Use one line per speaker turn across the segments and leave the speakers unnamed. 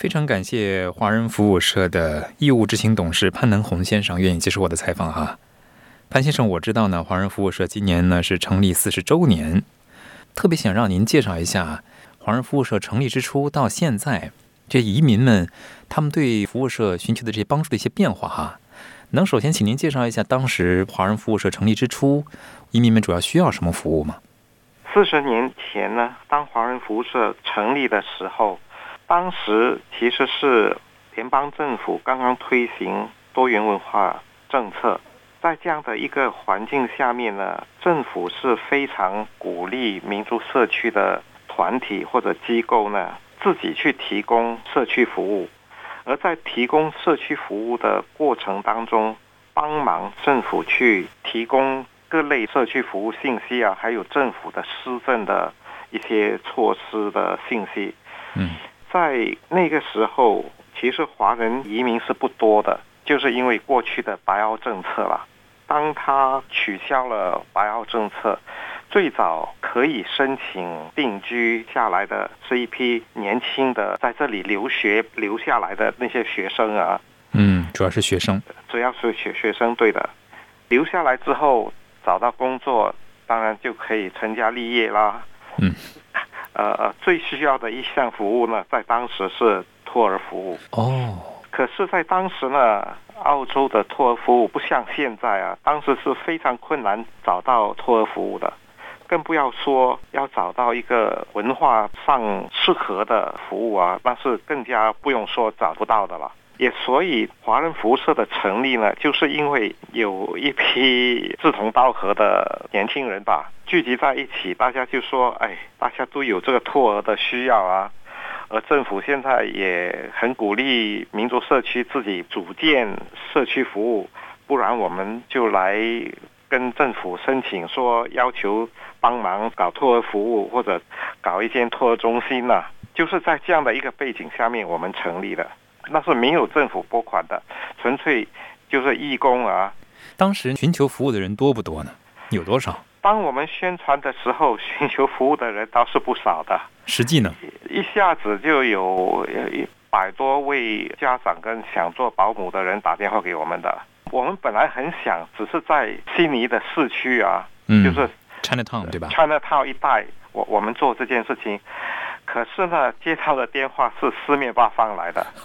非常感谢华人服务社的义务执行董事潘能红先生愿意接受我的采访哈。潘先生，我知道呢，华人服务社今年呢是成立40周年，特别想让您介绍一下华人服务社成立之初到现在，这移民们他们对服务社寻求的这些帮助的一些变化哈。能首先请您介绍一下当时华人服务社成立之初，移民们主要需要什么服务吗
？40年前呢，当华人服务社成立的时候，当时其实是联邦政府刚刚推行多元文化政策，在这样的一个环境下面呢，政府是非常鼓励民族社区的团体或者机构呢，自己去提供社区服务，而在提供社区服务的过程当中，帮忙政府去提供各类社区服务信息啊，还有政府的施政的一些措施的信息。在那个时候，其实华人移民是不多的，就是因为过去的白澳政策啦。当他取消了白澳政策，最早可以申请定居下来的是一批年轻的在这里留学留下来的那些学生啊。
主要是学生。
主要是学生，对的。留下来之后找到工作，当然就可以成家立业啦。最需要的一项服务呢，在当时是托儿服务。可是在当时呢，澳洲的托儿服务不像现在啊，当时是非常困难找到托儿服务的，更不要说要找到一个文化上适合的服务啊，那是更加不用说找不到的了。也所以华人服务社的成立呢，就是因为有一批志同道合的年轻人吧，聚集在一起，大家就说，大家都有这个托儿的需要啊，而政府现在也很鼓励民族社区自己组建社区服务，不然我们就来跟政府申请说要求帮忙搞托儿服务，或者搞一间托儿中心啊，就是在这样的一个背景下面我们成立的。那是没有政府拨款的，纯粹就是义工啊。
当时寻求服务的人多不多呢？有多少？
当我们宣传的时候，寻求服务的人倒是不少的。
实际呢？
一下子就有100多位家长跟想做保姆的人打电话给我们的。我们本来很想只是在悉尼的市区啊，就是
Chinatown 对吧
？Chinatown 一带，我们做这件事情。可是呢，接到的电话是四面八方来的，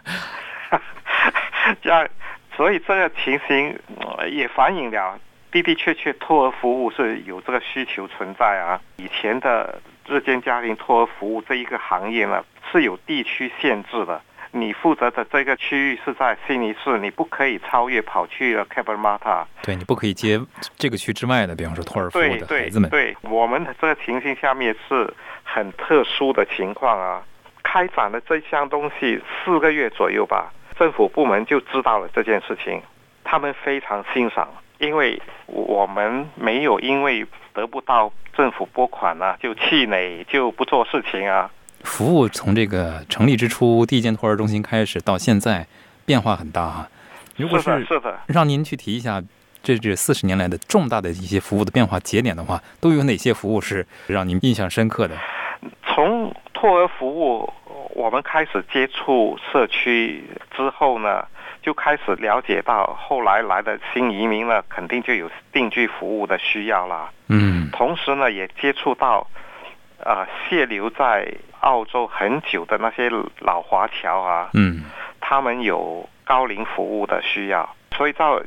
这样，所以这个情形也反映了的确托儿服务是有这个需求存在啊。以前的日间家庭托儿服务这一个行业呢，是有地区限制的。你负责的这个区域是在悉尼市，你不可以超越跑去了 Cabramatta。
对，你不可以接这个区之外的，比方说托儿服务的孩子们。
对，我们的这个情形下面是很特殊的情况啊。开展了这项东西4个月左右吧，政府部门就知道了这件事情，他们非常欣赏，因为我们没有因为得不到政府拨款啊，就气馁就不做事情啊。
服务从这个成立之初第一间托儿中心开始到现在变化很大哈。如果是让您去提一下这40年来的重大的一些服务的变化节点的话，都有哪些服务是让您印象深刻的？
从托儿服务我们开始接触社区之后呢，就开始了解到后来来的新移民呢，肯定就有定居服务的需要啦。同时呢，也接触到泄留在澳洲很久的那些老华侨啊，他们有高龄服务的需要，所以到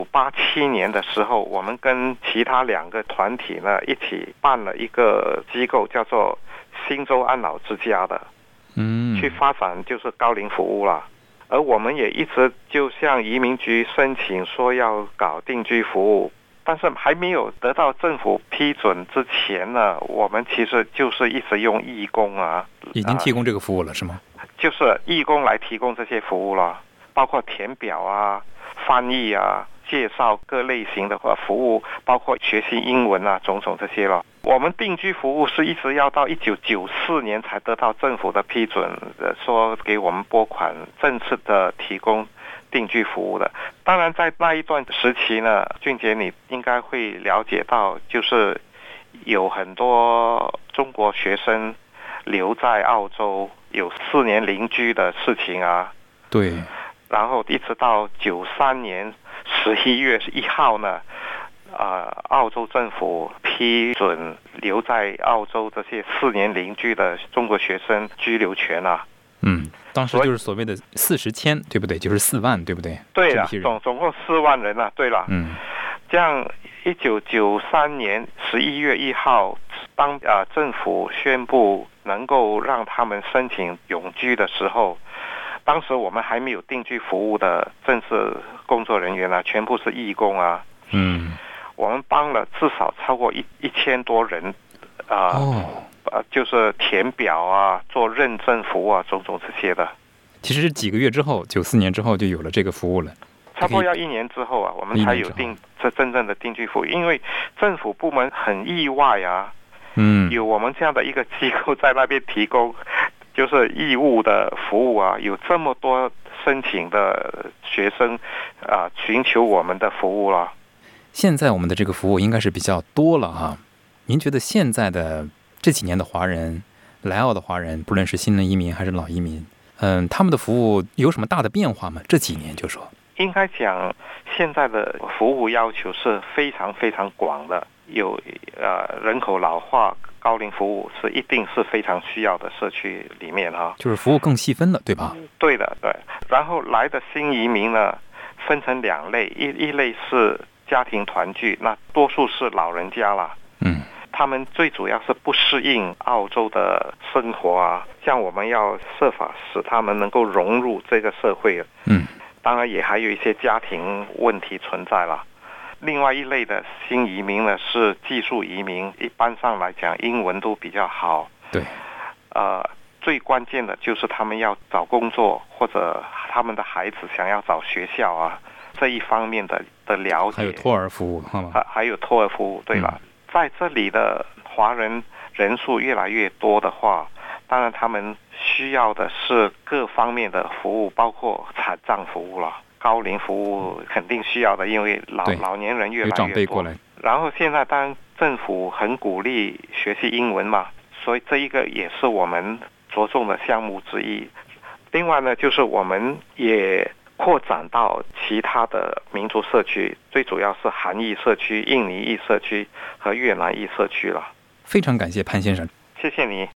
1987年的时候，我们跟其他2个团体呢一起办了一个机构，叫做新州安老之家的，去发展就是高龄服务啦。而我们也一直就向移民局申请说要搞定居服务，但是还没有得到政府批准之前呢，我们其实就是一直用义工啊，
已经提供这个服务了是吗？
就是义工来提供这些服务了，包括填表啊、翻译啊、介绍各类型的服务，包括学习英文啊，种种这些了。我们定居服务是一直要到1994年才得到政府的批准，说给我们拨款正式的提供定居服务的。当然在那一段时期呢，俊杰你应该会了解到，就是有很多中国学生留在澳洲， 有4年邻居的事情啊。
对。
然后一直到93年11月1号呢，澳洲政府批准留在澳洲这些4年邻居的中国学生居留权啊。
当时就是所谓的40千，对不对？就是4万，对不对？
对了，总共4万人啊。对了，这样1993年11月1号，当政府宣布能够让他们申请永居的时候，当时我们还没有定居服务的正式工作人员啊，全部是义工啊。我们帮了至少超过1000多人就是填表啊，做认证服务啊，种种这些的。
其实是几个月之后，94年之后就有了这个服务了。
差不多要1年之后啊，我们才有这真正的定居服务。因为政府部门很意外啊，有我们这样的一个机构在那边提供就是义务的服务啊，有这么多申请的学生寻求我们的服务了。
现在我们的这个服务应该是比较多了哈。您觉得现在的这几年的华人来澳的华人，不论是新人移民还是老移民，他们的服务有什么大的变化吗？这几年就说，
应该讲现在的服务要求是非常非常广的，有人口老化、高龄服务是一定是非常需要的社区里面哈，
就是服务更细分了，对吧？
对的，对。然后来的新移民呢，分成2类，一类是家庭团聚，那多数是老人家啦。他们最主要是不适应澳洲的生活啊，像我们要设法使他们能够融入这个社会。当然也还有一些家庭问题存在了。另外一类的新移民呢是技术移民，一般上来讲英文都比较好。
对。
最关键的就是他们要找工作，或者他们的孩子想要找学校啊，这一方面的了解。
还有托儿服务，
还有托儿服务。对了。在这里的华人人数越来越多的话，当然他们需要的是各方面的服务，包括残障服务了，高龄服务肯定需要的，因为老年人越来越多，有
长辈过来。
然后现在当然政府很鼓励学习英文嘛，所以这一个也是我们着重的项目之一。另外呢，就是我们也扩展到其他的民族社区，最主要是韩裔社区、印尼裔社区和越南裔社区了。
非常感谢潘先生，
谢谢你。